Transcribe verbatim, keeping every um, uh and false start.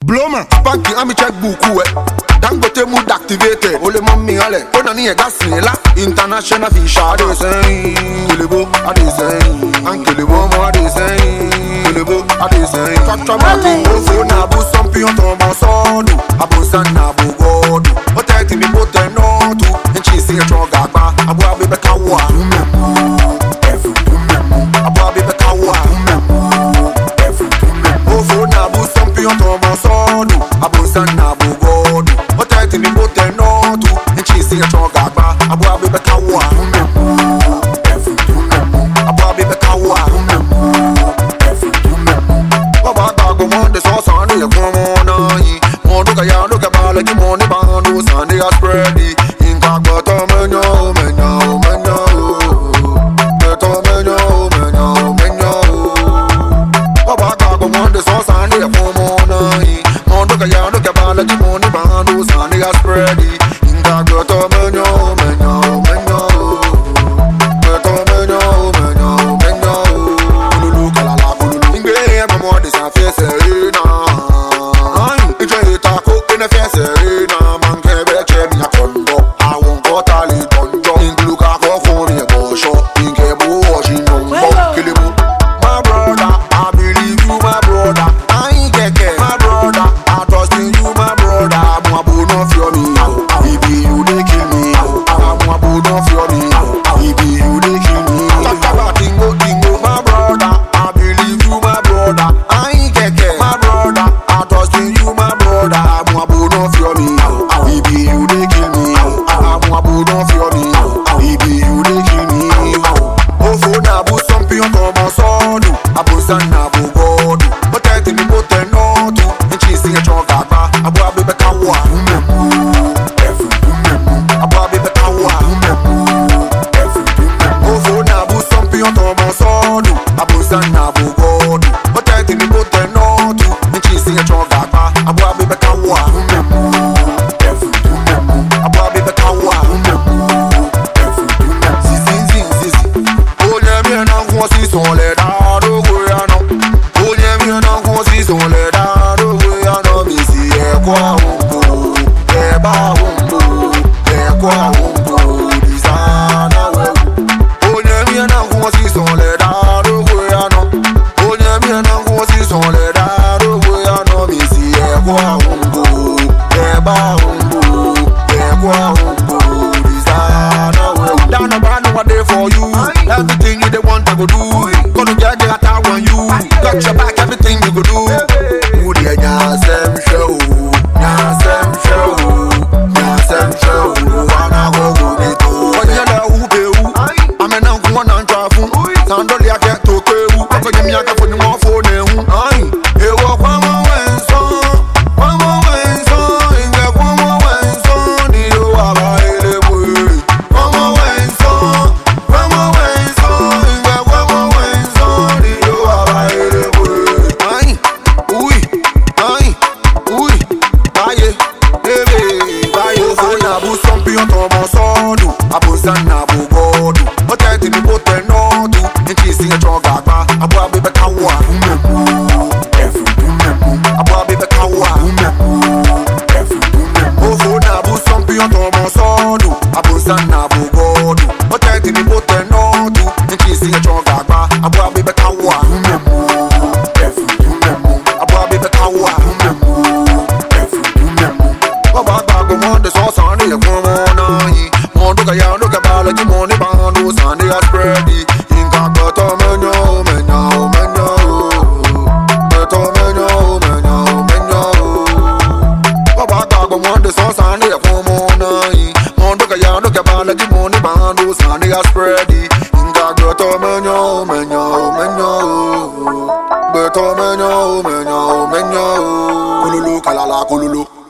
Bloma, Panky ami checkbook uwe. Dangote mood activated. Ole mommy ale. Ona ni ega sinela. International fish ade say. Kelebo ade say. An kelebo mo ade say. Kelebo ade say. Chacha mati ofo na bu sompion to mo sodu. Abu san na bu godu. O tete mi bote no tu. Enchi si etro gagba. Abu abi be kawa. Every woman. Abu abi be kawa. Every woman. Ofo na bu sompion to mo sodu. Abu san na bu godu. O tete mi bote no tu. Enchi si etro gagba. Abu abi be kawa. Every woman. Abu abi be kawa. Every woman. Baba bago mo de so san de ko mo na yi. Mo do ka ya do ka ba le ki mo ni ba do san de spready. Inka go to menyo menyo menyo. Beto menyo menyo menyo. Baba bago mo de so san de ko mo na yi. Mo do ka ya do ka ba le ki mo ni ba do san de spready. Inka go to menyo menyo menyo. Beto menyo menyo menyo. Kululu kalala kululu. Ingwe mo mo de sa fese na. Ai, ije ta ko ina fese na man ke be che mi akondo. I won't go tali tonjo. Inglu ka ko fun mi go sho. Inge bu o shi no mo. Kilibu. My brother, I believe you, my brother. I ain't get care. My brother, I trust in you, my brother. Mo abu no fear me. Ibi you dey kill me. Mo abu no fear me. Ibi you dey kill me. Takaba tingo tingo. My brother, I believe you, my brother. I ain't get care. My brother, I trust in you, my brother. Mo abu no fear me. Ibi you dey kill me. Mo abu no fear me. Ibi you dey kill me. Ofo na bu sompion como sodu. Abu san na bu godu. O tete mi bote no tu. Enchi si etro gagba. Abu abi be kawa. Every woman. Abu abi be kawa. Every woman. Ofo na bu sompion como sodu. Abu san na bu godu. O tete mi bote no tu. Enchi si etro gagba. Abu abi be kawa. Every woman. Abu abi be kawa. Every woman. Zizi zizi zizi. Onye mi na kwa si son le da do go ya no. Onye mi na kwa si son le da do go ya no. Mi si e kwa ungo, e ba ungo, e kwa ungo. Disana we. Onye mi na kwa si son le da do go ya no. Onye mi na kwa si son le da do go ya no. Mi si e kwa ungo, e ba ungo, e kwa ungo. Disana we. Down the band what day for you. Everything you they want I go do. Gonna get get out when you got your back. Everything you go do. Who the nyasem show, nyasem show, nyasem show. Wanna go go me too. When you know who be who, I'm an uncle one and travel. Sandali I get to kewu. I'm gonna me I get for the more for them. Aye, hey walk one more when so, one more when so. In the one more when so, the you are by the way. One more when so, one more when so. In the one more when so, the you are by the way. Aye, oui, aye, oui, baye, baby, baye. Ofo na bu sompion to mo sodu. Abu san na bu godu. O tete mi bote no tu. Enchi si etro gagba. Abu abi be kawa. Every woman. Abu abi be kawa. Every woman. Ofo na bu sompion to mo sodu. Abu san na bu godu. O tete mi bote no tu. Enchi si etro gagba. Abu abi be kawa. Every woman. Abu abi be kawa. Every woman. Baba bago mo de so san de ko mo na yi. Mo do ka ya do ka ba le ki mo ni ba do san de spready. Inka go to menyo menyo menyo. Beto menyo menyo menyo. Baba bago mo de so san de ko mo na yi. Mo do ka ya do ka ba le ki mo ni ba do san de spready. Inka go to menyo menyo menyo. Beto menyo menyo menyo. Kululu kalala kululu.